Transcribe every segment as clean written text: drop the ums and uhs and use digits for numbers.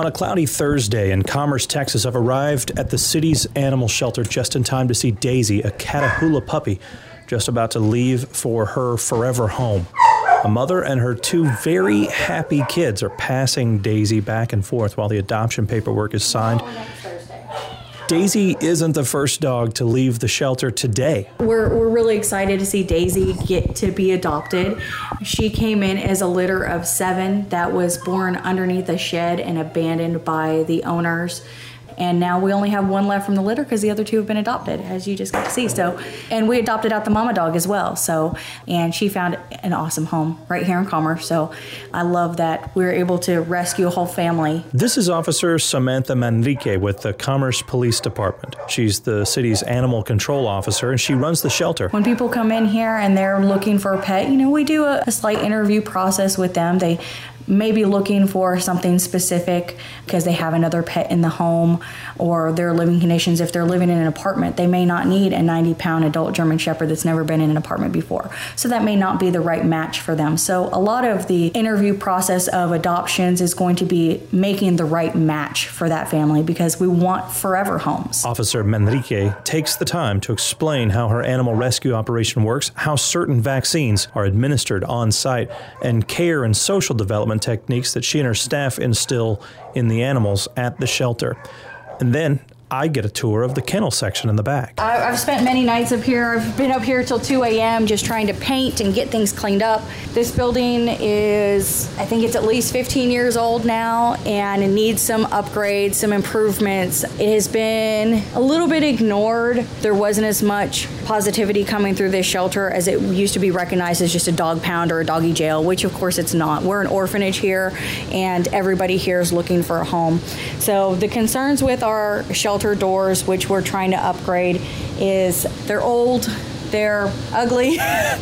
On a cloudy Thursday in Commerce, Texas, I've arrived at the city's animal shelter just in time to see Daisy, a Catahoula puppy, just about to leave for her forever home. A mother and her two very happy kids are passing Daisy back and forth while the adoption paperwork is signed. Daisy isn't the first dog to leave the shelter today. We're really excited to see Daisy get to be adopted. She came in as a litter of 7 that was born underneath a shed and abandoned by the owners. And now we only have 1 left from the litter because the other 2 have been adopted, as you just got to see. And we adopted out the mama dog as well. And she found an awesome home right here in Commerce. So I love that we were able to rescue a whole family. This is Officer Samantha Manrique with the Commerce Police Department. She's the city's animal control officer, and she runs the shelter. When people come in here and they're looking for a pet, we do a slight interview process with them. They may be looking for something specific because they have another pet in the home, or their living conditions. If they're living in an apartment, they may not need a 90-pound adult German Shepherd that's never been in an apartment before. So that may not be the right match for them. So a lot of the interview process of adoptions is going to be making the right match for that family because we want forever homes. Officer Manrique takes the time to explain how her animal rescue operation works, how certain vaccines are administered on site, and care and social development techniques that she and her staff instill in the animals at the shelter. And then I get a tour of the kennel section in the back. I've spent many nights up here. I've been up here till 2 a.m. just trying to paint and get things cleaned up. This building I think it's at least 15 years old now, and it needs some upgrades, some improvements. It has been a little bit ignored. There wasn't as much positivity coming through this shelter as it used to be recognized as just a dog pound or a doggy jail, which of course it's not. We're an orphanage here, and everybody here is looking for a home. So the concerns with our shelter doors, which we're trying to upgrade, is they're old, they're ugly.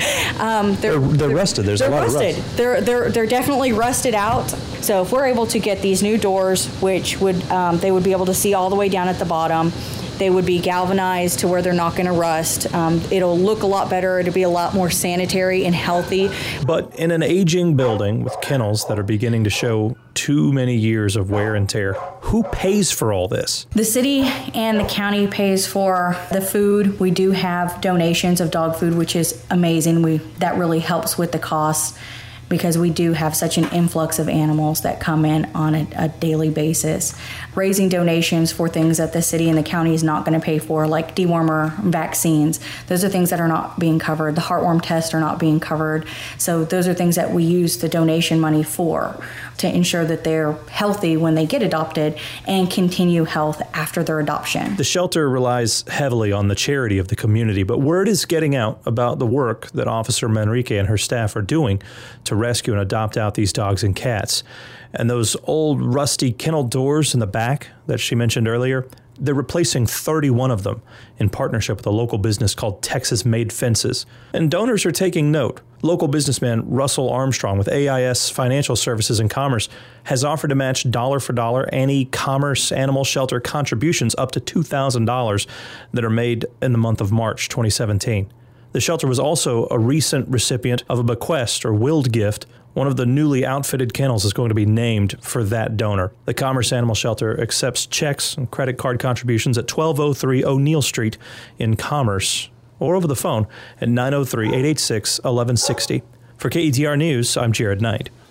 They're rusted. There's a lot of rust. They're definitely rusted out. So if we're able to get these new doors, which would they would be able to see all the way down at the bottom, they would be galvanized to where they're not going to rust. It'll look a lot better. It'll be a lot more sanitary and healthy. But in an aging building with kennels that are beginning to show too many years of wear and tear, who pays for all this? The city and the county pays for the food. We do have donations of dog food, which is amazing. That really helps with the costs, because we do have such an influx of animals that come in on a daily basis. Raising donations for things that the city and the county is not going to pay for, like dewormer vaccines. Those are things that are not being covered. The heartworm tests are not being covered. So those are things that we use the donation money for, to ensure that they're healthy when they get adopted and continue health after their adoption. The shelter relies heavily on the charity of the community, but word is getting out about the work that Officer Manrique and her staff are doing to rescue and adopt out these dogs and cats. And those old rusty kennel doors in the back that she mentioned earlier, they're replacing 31 of them in partnership with a local business called Texas Made Fences. And donors are taking note. Local businessman Russell Armstrong with AIS Financial Services and Commerce has offered to match dollar for dollar any Commerce Animal Shelter contributions up to $2,000 that are made in the month of March 2017. The shelter was also a recent recipient of a bequest or willed gift. One of the newly outfitted kennels is going to be named for that donor. The Commerce Animal Shelter accepts checks and credit card contributions at 1203 O'Neill Street in Commerce, or over the phone at 903-886-1160. For KETR News, I'm Jared Knight.